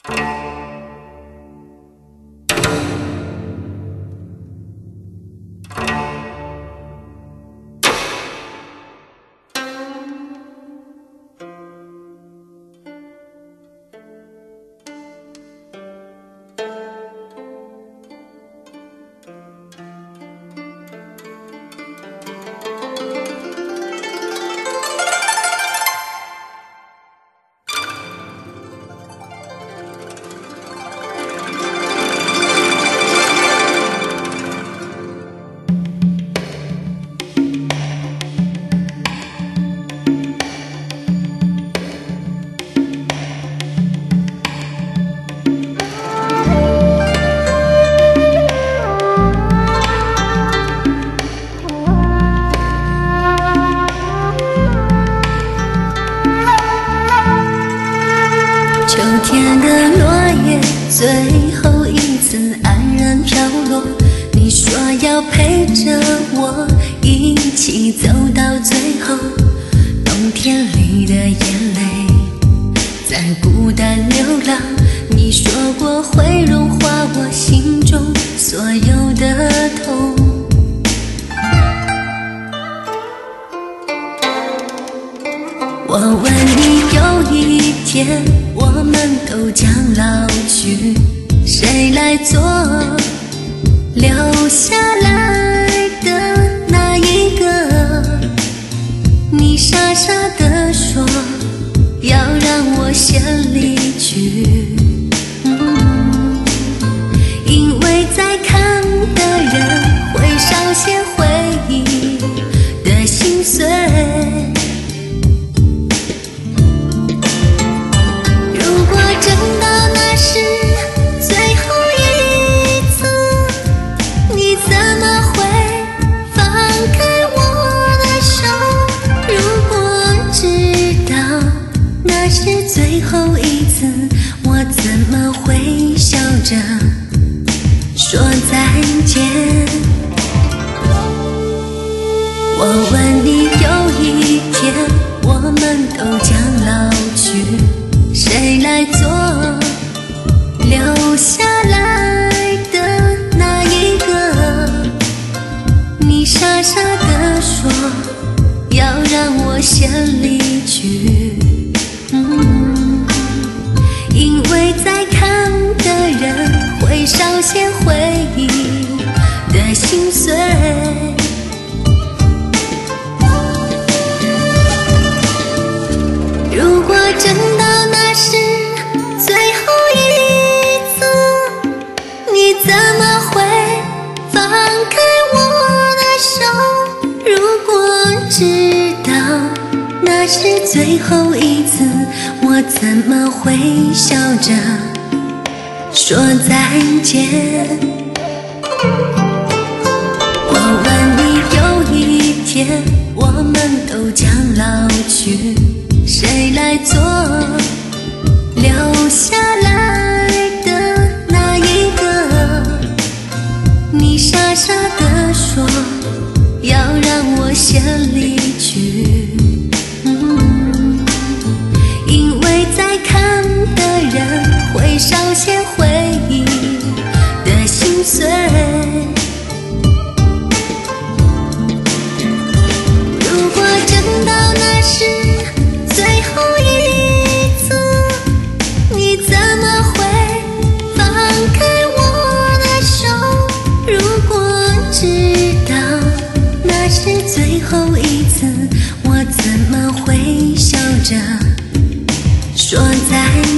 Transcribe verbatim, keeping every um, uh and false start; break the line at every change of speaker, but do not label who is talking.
秋天的落叶，最后一次安然飘落。你说要陪着我一起走到最后，冬天里的眼泪在孤单流浪。你说过会融化我心中所有的痛。我问你，有一天我们都将老去，谁来做留下来的那一个？你傻傻地说要让我先离去，嗯，因为在看的人会少些回忆的心碎。最后一次，我怎么会笑着说再见？我问你，有一天我们都将老去，谁来做留下来的那一个？你傻傻地说要让我先离去，嗯，因为在看的人会少些回忆的心碎。如果真的那是最后一次，你怎么会放开我的手？如果知道那是最后一次，我怎么会笑着说再见？我问你，有一天我们都将老去，谁来做留下来的那一个？你傻傻地说要让我先离去，因为在看的人会少些回忆的心碎。如果真的那是最后一次，你怎么会放开我的手？如果知道那是最后一次，我怎么会笑着说再见？